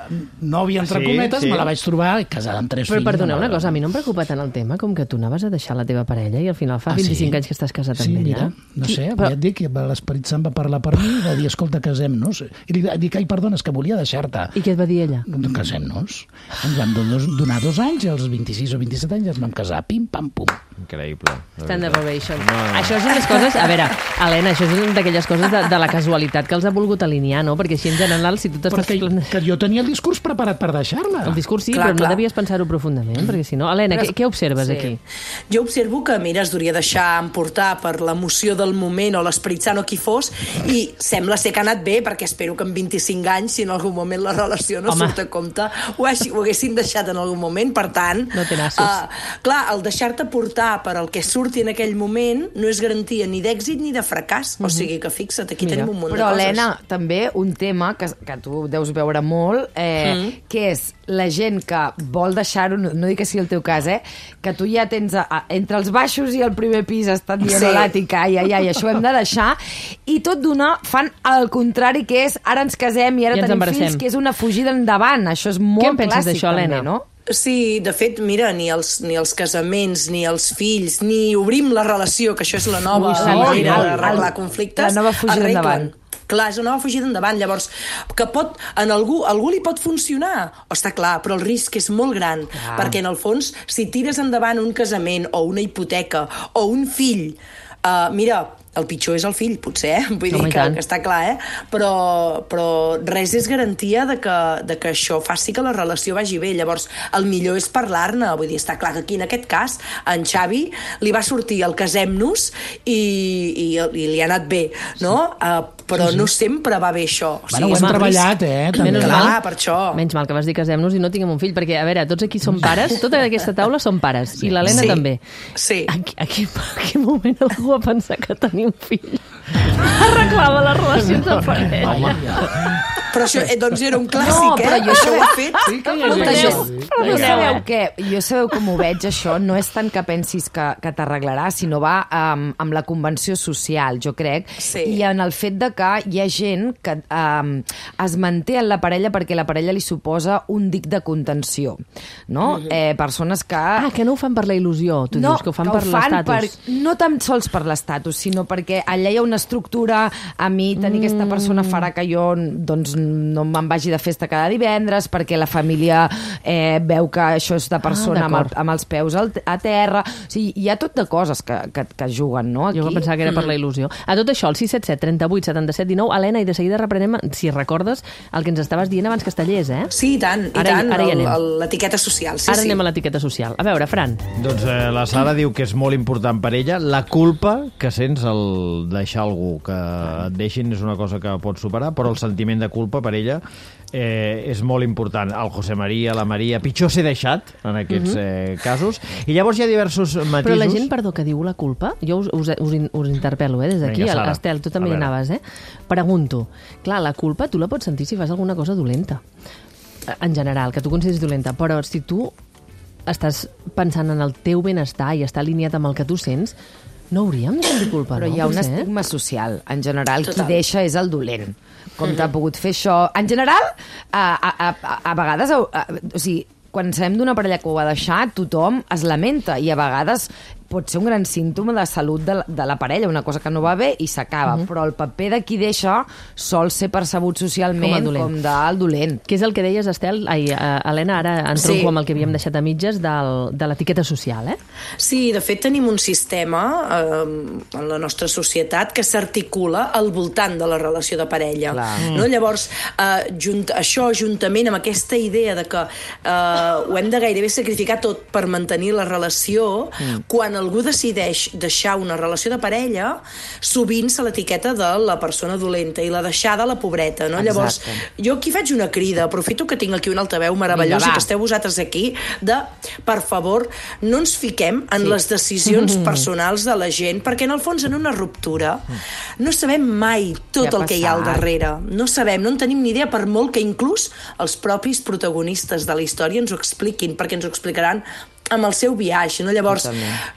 nòvia, entre cometes, me la vaig trobar casada amb 3 fills. Però perdoneu una cosa, a mi no em preocupa tant el tema com que tu anaves a deixar la teva parella i al final fa 25 anys que estàs casat amb ella. Sí, mira, no sé, ja et dic, l'Esperit Sant va parlar per mi i va dir, escolta, casem-nos. I li dic, ai, perdona, és que volia deixar-te. I què et va dir ella? Casem-nos. Ens vam donar 2 anys i als 26 o 27 anys ens vam casar. Pim, pam, pum. Increïble. Stand ovation. Això és unes coses... A veure, Helena, això és una d'aquelles coses de la casualitat que els ha volgut alinear, no? Perquè així en general, si tu t'estàs... Que jo tenia el discurs preparat per deixar-la. El discurs sí, però no devies pensar-ho profundament, perquè si no... Helena, què observes aquí? Jo observo que, mira, es hauria deixar emportar per l'emoció del moment o l'Esperit Sant o qui fos, i sembla ser que ha anat bé, perquè espero que en 25 anys, si en algun moment la relació no surt a compte, ho haguessin deixat en algun moment. Per tant, no té nassos. Clar, el deixar-te portar per el que surti en aquell moment no és garantia ni d'èxit ni de fracàs. O sigui que fixa't, aquí tenim un munt de coses. Però, Helena, també un tema que tu deus veure molt, que és la gent que vol deixar-ho, no dic que sigui el teu cas, que tu ja tens entre els baixos i el primer pis estan dient l'àtic, ai, això hem de deixar, i tot d'una fan el contrari, que és ara ens casem i ara tenim fills, que és una fugida endavant. Això és molt clàssic, també, no? Sí, de fet, mira, ni els casaments, ni els fills, ni obrim la relació, que això és la nova manera d'arreglar conflictes, la nova fugida endavant. Clar, és una nova fugida endavant. Llavors, que pot, a algú li pot funcionar, està clar, però el risc és molt gran, perquè en el fons, si tires endavant un casament o una hipoteca o un fill, mira, el pitjor és el fill, potser, vull dir que està clar, però res és garantia de que això faci que la relació vagi bé. Llavors, el millor és parlar-ne. Vull dir, està clar que aquí, en aquest cas, a en Xavi li va sortir el casem-nos i li ha anat bé, no? Però no sempre va bé això. Bueno, ho hem treballat, també. Clar, per això. Menys mal que vas dir casem-nos i no tinguem un fill, perquè, a veure, tots aquí som pares, tota aquesta taula som pares, i l'Helena també. Sí. A quin moment algú va pensar que tenia un fill arreglava les relacions de parella? Però això, doncs era un clàssic, però jo això ho he fet. Sí que hi ha gent. Però sabeu què? Jo sabeu com ho veig, això? No és tant que pensis que t'arreglarà, sinó va amb la convenció social, jo crec, i en el fet de que hi ha gent que es manté en la parella perquè la parella li suposa un dic de contenció, no? Persones que... que no ho fan per la il·lusió, tu dius, que ho fan per l'estatus. No tan sols per l'estatus, sinó perquè allà hi ha una estructura, a mi tenir aquesta persona farà que jo, doncs, no me'n vagi de festa cada divendres, perquè la família veu que això és de persona amb els peus a terra. O sigui, hi ha tot de coses que juguen, no? Aquí. Jo pensava que era per la il·lusió. A tot això, el 677 38 77 19, Helena, i de seguida reprenem, si recordes, el que ens estaves dient abans que es tallés, Sí, i tant, l'etiqueta social. Ara anem a l'etiqueta social. A veure, Fran. Doncs la Sara diu que és molt important per ella la culpa que sents al deixar algú, que et deixin és una cosa que pots superar, però el sentiment de culpa culpa per ella és molt important. El José María, la Maria, pitjor ser deixat en aquests casos. I llavors hi ha diversos matisos. Però la gent, perdó, que diu la culpa, jo us interpel·lo des d'aquí, Estel, tu també hi anaves, pregunto, clar, la culpa tu la pots sentir si fas alguna cosa dolenta, en general, que tu consideris dolenta, però si tu estàs pensant en el teu benestar i està alineat amb el que tu sents, no hauríem de sentir culpa, però no? Hi ha un estigma social. En general, qui deixa és el dolent. Com t'ha pogut fer això? En general, a vegades, o sigui, quan sabem d'una parella que ho ha deixat, tothom es lamenta i a vegades pot ser un gran símptoma de salut de la parella, una cosa que no va bé i s'acaba, però el paper de qui deixa sol ser percebut socialment com del dolent. Què és el que deies, Estel? Helena, ara entronco amb el que havíem deixat a mitges de l'etiqueta social, Sí, de fet tenim un sistema en la nostra societat que s'articula al voltant de la relació de parella. No? Llavors, això juntament amb aquesta idea de que ho hem de gairebé sacrificar tot per mantenir la relació, quan algú decideix deixar una relació de parella, sovint se l'etiqueta de la persona dolenta i la deixada la pobreta, no? Llavors, jo aquí faig una crida, aprofito que tinc aquí un altaveu meravellós i que esteu vosaltres aquí, per favor, no ens fiquem en les decisions personals de la gent, perquè en el fons en una ruptura no sabem mai tot el que hi ha al darrere. No sabem, no en tenim ni idea, per molt que inclús els propis protagonistes de la història ens ho expliquin, perquè ens ho explicaran amb el seu viatge, no? Llavors,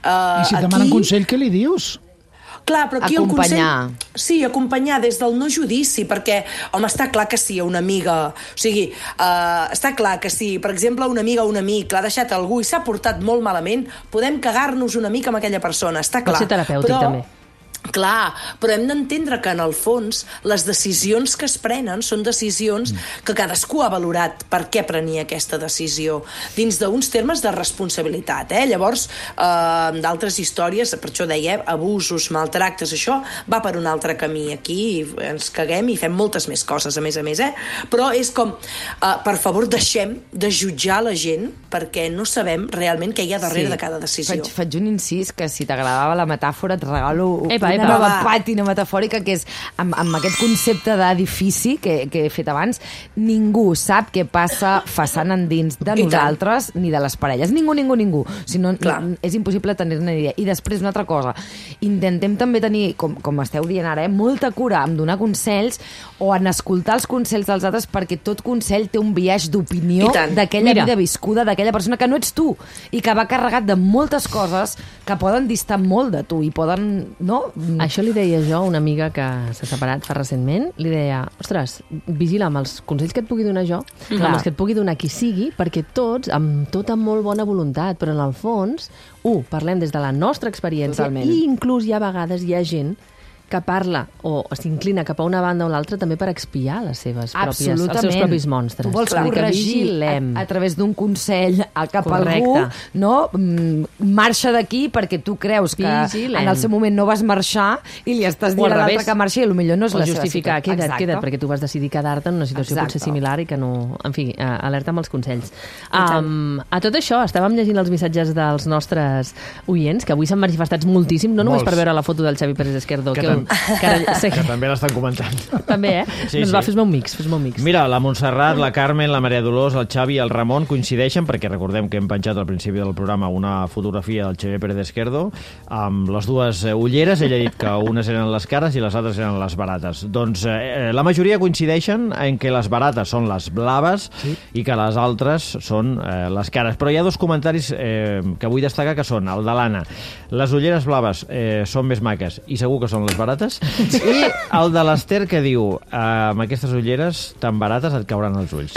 I si et demanen consell, què li dius? Clar, però aquí acompanyar. El consell... Sí, acompanyar des del no judici, perquè, home, està clar que sí, una amiga... O sigui, està clar que si, per exemple, una amiga o un amic l'ha deixat algú i s'ha portat molt malament, podem cagar-nos una mica amb aquella persona, està clar. Pot ser terapèutic, també. Clar, però hem d'entendre que en el fons les decisions que es prenen són decisions que cadascú ha valorat per què prenia aquesta decisió, dins d'uns termes de responsabilitat. Llavors, d'altres històries, per això deia, abusos, maltractes, això va per un altre camí. Aquí ens caguem i fem moltes més coses, a més, però és com, per favor, deixem de jutjar la gent perquè no sabem realment què hi ha darrere de cada decisió. Faig un incís que si t'agradava la metàfora et regalo una nova pàtina metafòrica, que és amb aquest concepte d'edifici que he fet abans. Ningú sap què passa façana endins de nosaltres ni de les parelles. Ningú. Si no, és impossible tenir-ne idea. I després, una altra cosa, intentem també tenir, com esteu dient ara, molta cura en donar consells o en escoltar els consells dels altres, perquè tot consell té un biaix d'opinió d'aquella vida viscuda, d'aquella persona que no ets tu i que va carregat de moltes coses que poden distar molt de tu i poden, no? Això li deia jo a una amiga que s'ha separat fa recentment, li deia, ostres, vigila amb els consells que et pugui donar jo, amb els que et pugui donar qui sigui, perquè tots, amb molt bona voluntat, però en el fons, parlem des de la nostra experiència i inclús hi ha vegades hi ha gent que parla o s'inclina cap a una banda o l'altra també per expiar les seves pròpies, els seus propis monstres. Tu vols corregir a través d'un consell cap a algú, no? Marxa d'aquí perquè tu creus que en el seu moment no vas marxar i li estàs dient a l'altre que marxi i potser no és la seva justificar, queda't, perquè tu vas decidir quedar-te en una situació potser similar i que no... En fi, alerta amb els consells. A tot això, estàvem llegint els missatges dels nostres oients, que avui s'han manifestat moltíssim, no només per veure la foto del Xavi Pérez Esquerdo, que també l'estan comentant. També, Doncs va, fes-me un mix. Mira, la Montserrat, la Carmen, la Maria Dolors, el Xavi i el Ramon coincideixen, perquè recordem que hem penjat al principi del programa una fotografia del Xavi Pérez Esquerdo amb les dues ulleres. Ella ha dit que unes eren les cares i les altres eren les barates. Doncs la majoria coincideixen en que les barates són les blaves i que les altres són les cares. Però hi ha dos comentaris que vull destacar, que són el de l'Anna. Les ulleres blaves són més maques i segur que són les barates, i el de l'Ester, que diu amb aquestes ulleres tan barates et cauran els ulls.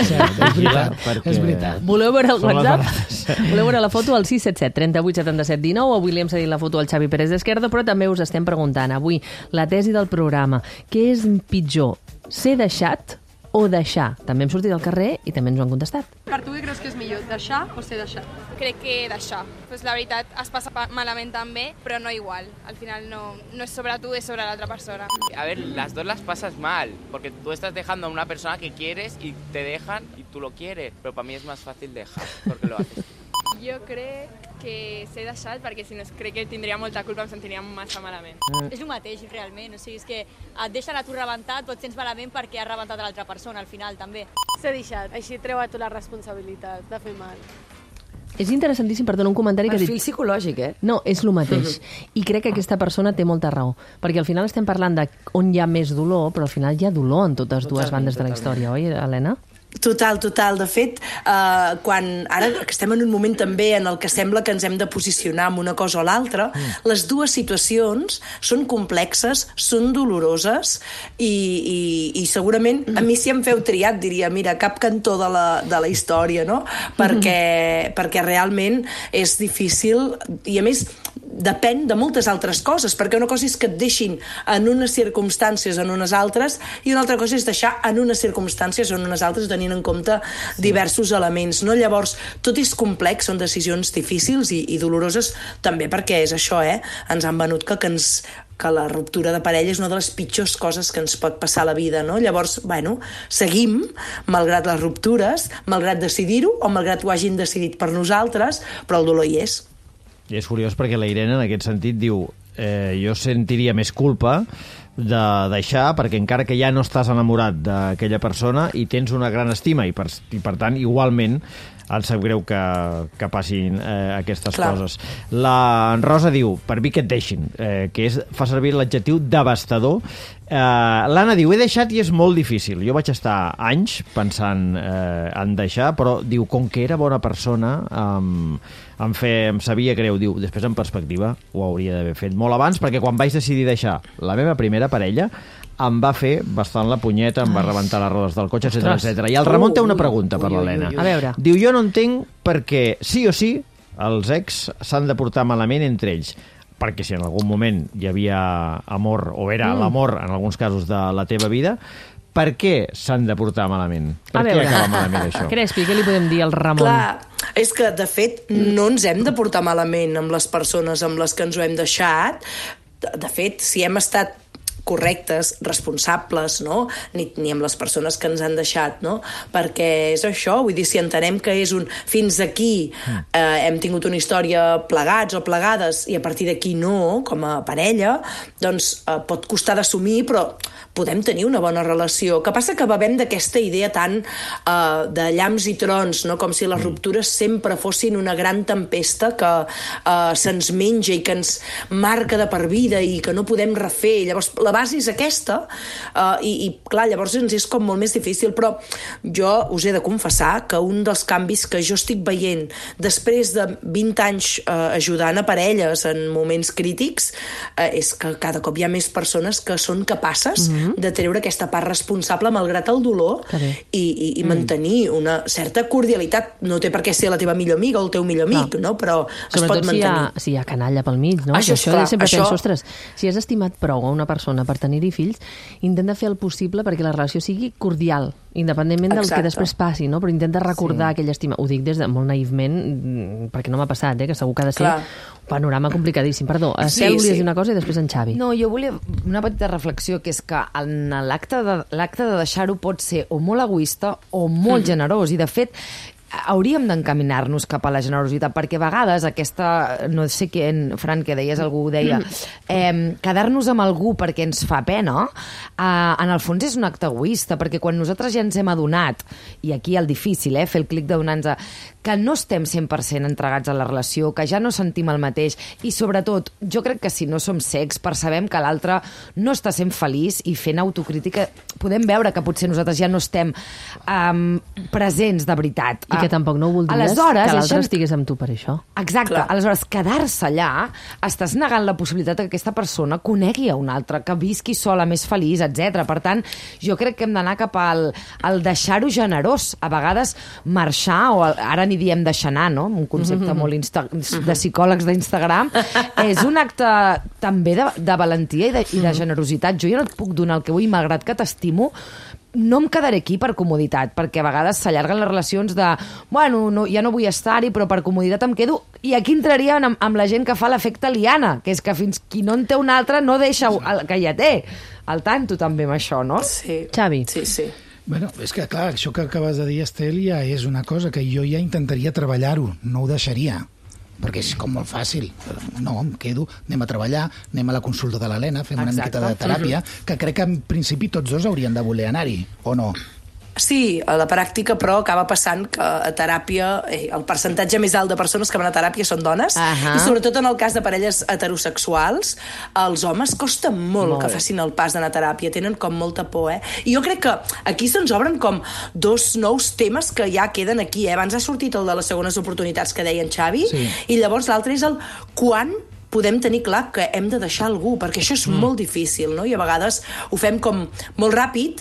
És veritat. Voleu veure el WhatsApp? Voleu veure la foto al 677 38 77 19? Avui li hem cedit la foto al Xavi Pérez Esquerdo, però també us estem preguntant avui la tesi del programa. Què és pitjor, ser deixat o deixar? També hem sortit al carrer i també ens ho han contestat. Per tu què creus que és millor, deixar o ser deixat? Crec que deixar. Pues la veritat, es passa malament també, però no igual. Al final no es sobre tu, es sobre la otra persona. A ver, las dos las pasas mal, porque tú estás dejando a una persona que quieres y te dejan y tú lo quieres, pero para mí es más fácil dejar, porque lo haces tú. Jo crec que s'he deixat perquè si no crec que tindria molta culpa, em sentiria massa malament. És el mateix, realment. O sigui, és que et deixen a tu rebentat, tu et sents malament perquè has rebentat a l'altra persona, al final, també. S'ha deixat, així treu a tu la responsabilitat de fer mal. És interessantíssim, perdona, un comentari que ha dit... Perfil psicològic, No, és el mateix. I crec que aquesta persona té molta raó. Perquè al final estem parlant d'on hi ha més dolor, però al final hi ha dolor en totes dues bandes de la història, oi, Helena? Total. De fet, quan ara que estem en un moment també en el que sembla que ens hem de posicionar en una cosa o l'altra, les dues situacions són complexes, són doloroses i segurament a mi si em feu triat diria, mira, cap cantó de la història, no? Perquè realment és difícil i a més depèn de moltes altres coses, perquè una cosa és que et deixin en unes circumstàncies en unes altres i una altra cosa és deixar en unes circumstàncies en unes altres tenint en compte diversos elements, no? Llavors, tot és complex, són decisions difícils i doloroses també perquè és això, ens han venut que la ruptura de parella és una de les pitjors coses que ens pot passar a la vida, no? Llavors, seguim, malgrat les ruptures, malgrat decidir-ho o malgrat ho hagin decidit per nosaltres, però el dolor hi és. I és curiós perquè la Irene en aquest sentit diu jo sentiria més culpa de deixar perquè encara que ja no estàs enamorat d'aquella persona i tens una gran estima i per tant igualment et sap greu que passin aquestes coses. La Rosa diu, per mi que et deixin, que fa servir l'adjectiu devastador. L'Anna diu, he deixat i és molt difícil. Jo vaig estar anys pensant en deixar, però diu, com que era bona persona, em sabia greu. Diu, després en perspectiva ho hauria d'haver fet molt abans, perquè quan vaig decidir deixar la meva primera parella em va fer bastant la punyeta, em va rebentar les rodes del cotxe, etc. I el Ramon té una pregunta per l'Helena. A veure. Diu, jo no entenc perquè sí o sí els ex s'han de portar malament entre ells. Perquè si en algun moment hi havia amor, o era l'amor en alguns casos de la teva vida, per què s'han de portar malament? Per què acaba malament això? Crespi, què li podem dir al Ramon? Clar, és que de fet no ens hem de portar malament amb les persones amb les que ens ho hem deixat. De fet, si hem estat correctes, responsables, no? Ni amb les persones que ens han deixat, no? Perquè és això, vull dir, si entenem que és un fins aquí hem tingut una història plegats o plegades i a partir d'aquí no, com a parella, doncs pot costar d'assumir, però podem tenir una bona relació. Que passa que bevem d'aquesta idea tan de llamps i trons, no? Com si les ruptures sempre fossin una gran tempesta que se'ns menja i que ens marca de per vida i que no podem refer. Llavors, la base és aquesta i clar, llavors ens és com molt més difícil, però jo us he de confessar que un dels canvis que jo estic veient després de 20 anys ajudant a parelles en moments crítics és que cada cop hi ha més persones que són capaces de treure aquesta part responsable malgrat el dolor i mantenir una certa cordialitat. No té per què ser la teva millor amiga o el teu millor amic, no? Però es pot mantenir. Sobretot si hi ha canalla pel mig, no? Això sempre penso, ostres, si has estimat prou a una persona per tenir-hi fills, intenta fer el possible perquè la relació sigui cordial, independentment del que després passi, no? Però intenta recordar aquella estima. Ho dic des de molt naïvment, perquè no m'ha passat, que segur que ha de ser un panorama complicadíssim. Perdó, Cel, volies dir una cosa i després en Xavi. No, jo volia una petita reflexió, que és que l'acte de deixar-ho pot ser o molt egoista o molt generós, i de fet hauríem d'encaminar-nos cap a la generositat, perquè a vegades aquesta, no sé què, Fran, que deies, algú ho deia, quedar-nos amb algú perquè ens fa pena, en el fons és un acte egoista, perquè quan nosaltres ja ens hem adonat, i aquí el difícil, fer el clic d'adonar-nos, que no estem 100% entregats a la relació, que ja no sentim el mateix, i sobretot, jo crec que si no som cecs, percebem que l'altre no està sent feliç, i fent autocrítica podem veure que potser nosaltres ja no estem presents de veritat. I que tampoc no ho voldries que l'altre estigués amb tu per això. Exacte. Clar. Aleshores, quedar-se allà, estàs negant la possibilitat que aquesta persona conegui a un altre, que visqui sola, més feliç, etc. Per tant, jo crec que hem d'anar cap al deixar-ho generós. A vegades marxar, o ara n'hi diem deixar anar, no? Un concepte molt de psicòlegs d'Instagram. És un acte també de valentia i de generositat. Jo ja no et puc donar el que vull, malgrat que t'estimo, no em quedaré aquí per comoditat, perquè a vegades s'allarguen les relacions de, bueno, no, ja no vull estar-hi, però per comoditat em quedo. I aquí entraria amb la gent que fa l'efecte liana, que és que fins qui no en té un altre no deixa el que ja té. Al tanto també amb això, no? Sí. Xavi. Sí. Bueno, és que, clar, això que acabes de dir, Estel, ja és una cosa que jo ja intentaria treballar-ho, no ho deixaria, perquè és com molt fàcil. No, em quedo, anem a treballar, anem a la consulta de l'Helena, fem una miqueta de teràpia, que crec que en principi tots dos haurien de voler anar-hi, o no? Sí, a la pràctica, però acaba passant que a teràpia el percentatge més alt de persones que van a teràpia són dones, i sobretot en el cas de parelles heterosexuals, als homes costa molt que facin el pas d'anar a teràpia, tenen com molta por, I jo crec que aquí se'ns obren com dos nous temes que ja queden aquí, Abans ha sortit el de les segones oportunitats que deia en Xavi, i llavors l'altre és el quan podem tenir clar que hem de deixar algú, perquè això és molt difícil, no? I a vegades ho fem com molt ràpid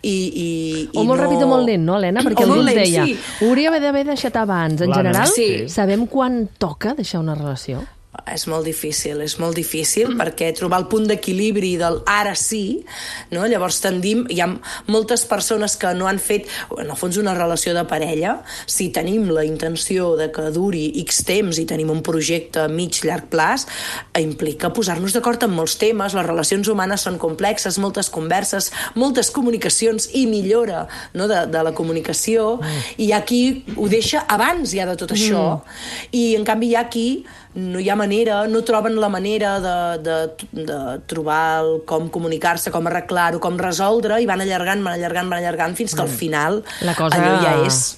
o molt ràpid o molt lent, no, Helena? Perquè algú ens deia, ho hauria d'haver deixat abans. En general, sabem quan toca deixar una relació? És molt difícil, perquè trobar el punt d'equilibri del ara sí, no? Llavors tendim, hi ha moltes persones que no han fet, en el fons, una relació de parella. Si tenim la intenció de que duri X temps i tenim un projecte a mig, llarg plaç, implica posar-nos d'acord en molts temes. Les relacions humanes són complexes, moltes converses, moltes comunicacions i millora, no, de la comunicació, i hi ha qui ho deixa abans ja de tot això, i en canvi hi ha qui no hi ha manera, no troben la manera de trobar com comunicar-se, com arreglar-ho, com resoldre, i van allargant fins que al final allò ja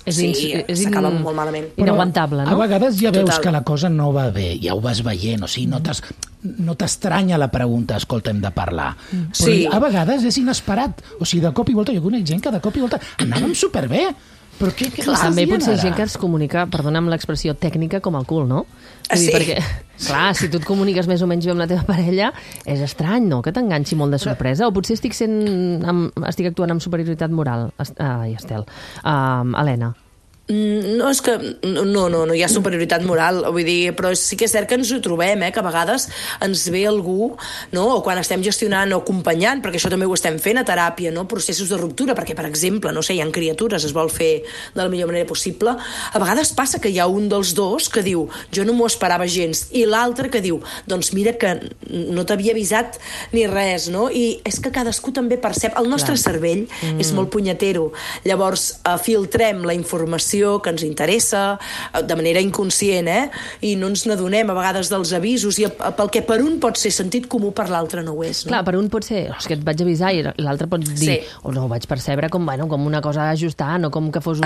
s'acaba molt malament. Inaguantable, no? A vegades ja veus que la cosa no va bé, ja ho vas veient, o sigui, no t'estranya la pregunta, escolta, hem de parlar. Però a vegades és inesperat. O sigui, de cop i volta, jo conec gent que de cop i volta anàvem superbé, però què també pot ser gent que es comunica, perdona'm l'expressió tècnica, com el cul, no? Sí. Perquè, clar, si tu et comuniques més o menys bé amb la teva parella, és estrany, no?, que t'enganxi molt de sorpresa. O potser estic actuant amb superioritat moral. Estel. Helena. No, és que no hi ha superioritat moral, vull dir, però sí que és cert que ens ho trobem, que a vegades ens ve algú, no? O quan estem gestionant o acompanyant, perquè això també ho estem fent a teràpia, no? Processos de ruptura, perquè, per exemple, no sé, hi ha criatures, es vol fer de la millor manera possible. A vegades passa que hi ha un dels dos que diu, jo no m'ho esperava gens, i l'altre que diu, doncs mira que no t'havia avisat ni res, no? I és que cadascú també percep, el nostre cervell és molt punyetero, llavors filtrem la informació que ens interessa de manera inconscient, i no ens n'adonem a vegades dels avisos, i pel que per un pot ser sentit comú, per l'altre no ho és, no? Clar, per un pot ser, és que et vaig avisar, i l'altre pot dir, no, ho vaig percebre com una cosa a ajustar, no com que fos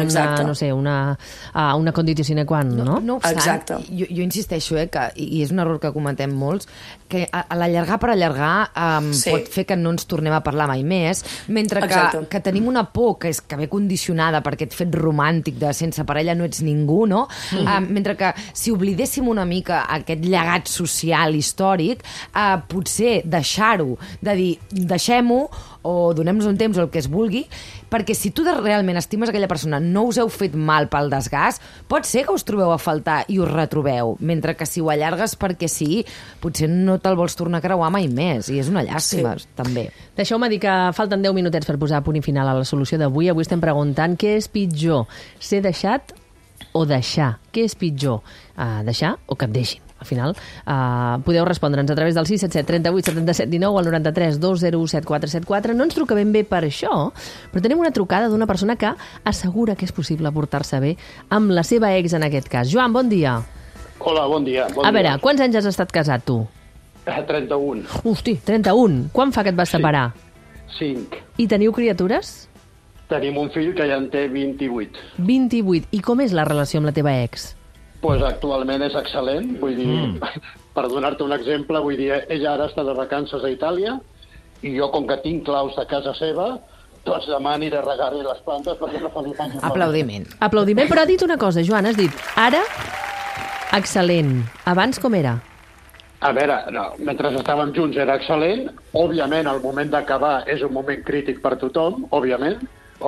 una condició sine qua non, no? No obstant, jo insisteixo, i és un error que comentem molts, que a l'allargar per allargar pot fer que no ens tornem a parlar mai més, mentre que tenim una por que ve condicionada per aquest fet romàntic de sense parella no ets ningú, no? Mentre que si oblidéssim una mica aquest llegat social històric, potser deixar-ho, de dir, deixem-ho, o donem-nos un temps o el que es vulgui, perquè si tu realment estimes aquella persona, no us heu fet mal pel desgast, pot ser que us trobeu a faltar i us retrobeu, mentre que si ho allargues perquè sí, potser no te'l vols tornar a creuar mai més, i és una llàstima, també. Deixeu-me dir que falten 10 minutets per posar punt i final a la solució d'avui. Avui estem preguntant què és pitjor, ser deixat o deixar? Què és pitjor, deixar o que et deixin? Al final, podeu respondre'ns a través del 677 38 77 19 o al 93 201 7474. No ens truca ben bé per això, però tenim una trucada d'una persona que assegura que és possible portar-se bé amb la seva ex en aquest cas. Joan, bon dia. Hola, bon dia. A veure, quants anys has estat casat, tu? 31. Hosti, 31. Quan fa que et vas separar? 5. I teniu criatures? Tenim un fill que ja en té 28. 28. I com és la relació amb la teva ex? Pues actualment és excel·lent, vull dir, per donar-te un exemple, vull dir, ella ara està de vacances a Itàlia i jo, com que tinc claus de casa seva, doncs demà aniré a regar-li les plantes perquè no fa ni tant. Aplaudiment. Aplaudiment, però ha dit una cosa, Joan, has dit, ara, excel·lent. Abans com era? A veure, no, mentre estàvem junts era excel·lent, òbviament el moment d'acabar és un moment crític per tothom, òbviament,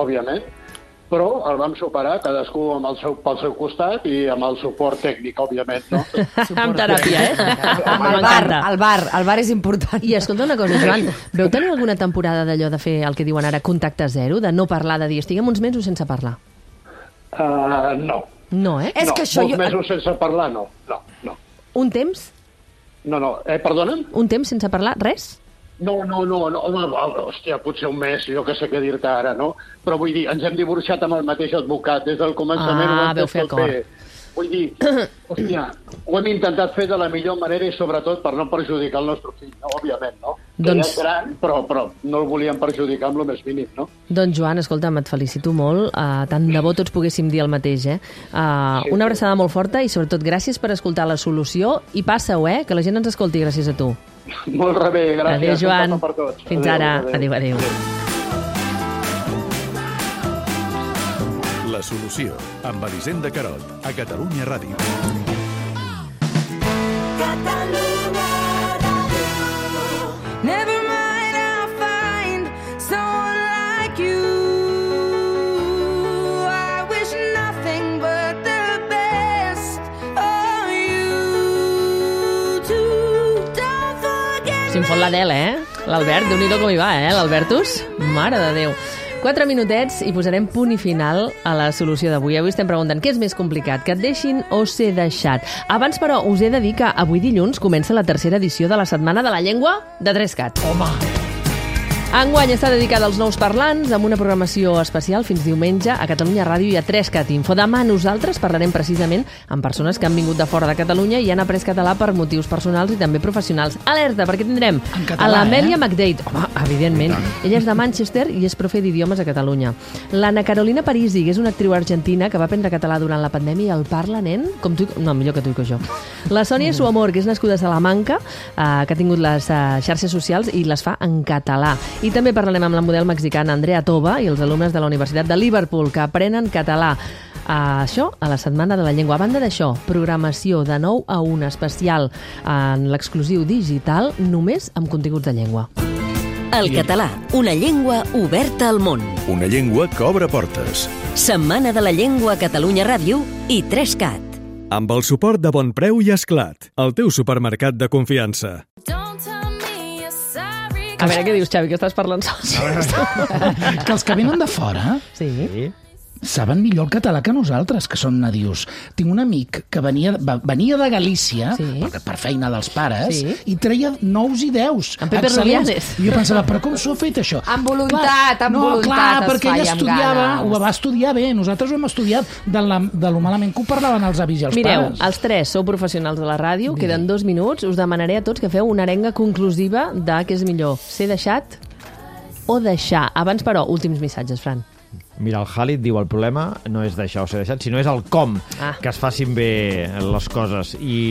però el vam superar, cadascú pel seu costat i amb el suport tècnic, òbviament, no? Amb teràpia, El bar és important. I escolta una cosa, Joan, veu tenir alguna temporada d'allò de fer el que diuen ara contacte zero, de no parlar, de dir, estiguem uns mesos sense parlar? No. No, És que això molts mesos sense parlar, no. Un temps? No, perdona'm? Un temps sense parlar, res? No, home, hòstia, potser un mes, jo que sé què dir-te ara, no? Però vull dir, ens hem divorciat amb el mateix advocat, des del començament. Veu fer acord. Vull dir, hòstia, ho hem intentat fer de la millor manera i sobretot per no perjudicar el nostre fill, no? Òbviament, no? Doncs... Que ja és gran, però no el volíem perjudicar amb el més mínim, no? Doncs Joan, escolta'm, et felicito molt. Tant de bo tots poguéssim dir el mateix, eh? Una abraçada molt forta i sobretot gràcies per escoltar La Solució i passa-ho, que la gent ens escolti gràcies a tu. Molt rebé, gràcies. Adéu, Joan. Per tots. Fins ara. Adéu. La Solució, amb Elisenda Carot, a Catalunya Ràdio. Catalunya Ràdio. Never mind, I'll find someone like you. I wish nothing but the best for you too. Don't forget. Si em fot l'Adele, L'Albert, Déu-n'hi-do com hi va, l'Albertus? Mare de Déu. 4 minutets i posarem punt i final a La Solució d'avui. Avui estem preguntant què és més complicat, que et deixin o ser deixat. Abans, però, us he de dir que avui dilluns comença la tercera edició de la Setmana de la Llengua de 3CAT. Home! Enguany està dedicada als nous parlants amb una programació especial fins diumenge a Catalunya Ràdio i a 3CAT Info. Demà nosaltres parlarem precisament amb persones que han vingut de fora de Catalunya i han après català per motius personals i també professionals. Alerta, perquè tindrem a l'Amèlia McDade. Home, evidentment. Ella és de Manchester i és profe d'idiomes a Catalunya. L'Anna Carolina Parisi, que és una actriu argentina que va aprendre català durant la pandèmia i el parla, nen, com tu... No, millor que tu i que jo. La Sònia Suamor, que és nascuda a Salamanca, que ha tingut les xarxes socials i les fa en català. I també parlarem amb la model mexicana Andrea Toba i els alumnes de la Universitat de Liverpool que aprenen català. Això a la Setmana de la Llengua. A banda d'això, programació de 9 a 1 especial en l'exclusiu digital només amb continguts de llengua. El català, una llengua oberta al món. Una llengua que obre portes. Setmana de la Llengua a Catalunya Ràdio i 3CAT. Amb el suport de Bon Preu i Esclat, el teu supermercat de confiança. A veure què dius, Xavi, que estàs parlant sols. Que els que venen de fora saben millor el català que nosaltres, que som nadius. Tinc un amic que venia de Galícia, per feina dels pares, i treia 9 i 10. En Pepe Rubianes. I jo pensava, però com s'ho ha fet, això? Amb voluntat, Clar, perquè ella estudiava, ho va estudiar bé. Nosaltres ho hem estudiat de lo malament que ho parlaven els avis i els pares. Mireu, els 3 sou professionals de la ràdio, queden 2 minuts, us demanaré a tots que feu una arenga conclusiva de què és millor, ser deixat o deixar. Abans, però, últims missatges, Fran. Mira, el Khalid diu el problema no és deixar o ser deixat, sinó és el com que es facin bé les coses.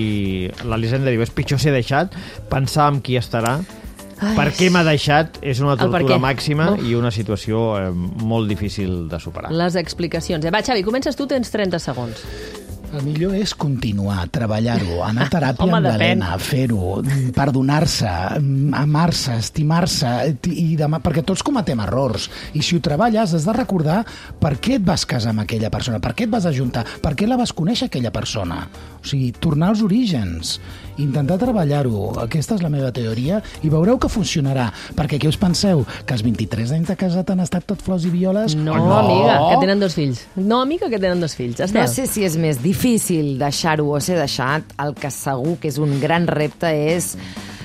I l'Elisenda diu, és pitjor ser deixat, pensar en qui estarà, per què m'ha deixat, és una tortura màxima i una situació molt difícil de superar. Les explicacions. Va, Xavi, comences tu, tens 30 segons. El millor és continuar, treballar-ho, anar a teràpia amb l'Helena, fer-ho, perdonar-se, amar-se, estimar-se, perquè tots cometem errors. I si ho treballes, has de recordar per què et vas casar amb aquella persona, per què et vas ajuntar, per què la vas conèixer aquella persona. O sigui, tornar als orígens, intentar treballar-ho. Aquesta és la meva teoria i veureu que funcionarà. Perquè què us penseu? Que els 23 anys de casat han estat tot flors i violes? No, amiga, que tenen 2 fills. No, amiga, que tenen 2 fills. No sé si és més difícil deixar-ho o ser deixat. El que segur que és un gran repte és...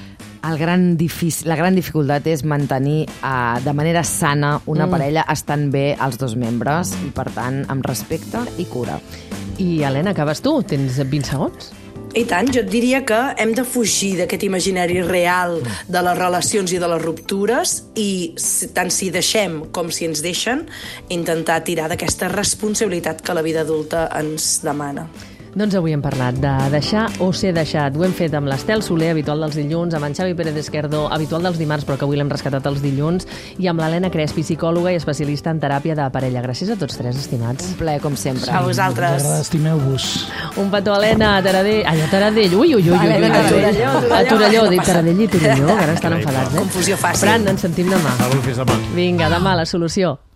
la gran dificultat és mantenir de manera sana una parella estant bé els 2 membres i, per tant, amb respecte i cura. I, Helena, acabes tu? Tens 20 segons? I tant, jo et diria que hem de fugir d'aquest imaginari real de les relacions i de les ruptures i tant si deixem com si ens deixen, intentar tirar d'aquesta responsabilitat que la vida adulta ens demana. Doncs avui hem parlat de deixar o ser deixat. Ho hem fet amb l'Estel Soler, habitual dels dilluns, amb en Xavi Pérez Esquerdo, habitual dels dimarts, però que avui l'hem rescatat els dilluns, i amb l'Helena Crespi, psicòloga i especialista en teràpia de parella. Gràcies a tots 3, estimats. Un plaer, com sempre. A vosaltres. Estimeu-vos. Un petó, Helena, a Taradell. Ai, a Taradell. Ui. A Torelló, dic Taradell i Torelló, que ara estan enfadats, Confusió fàcil. Fran, ens sentim demà. Fins demà. Vinga, demà, La Solució.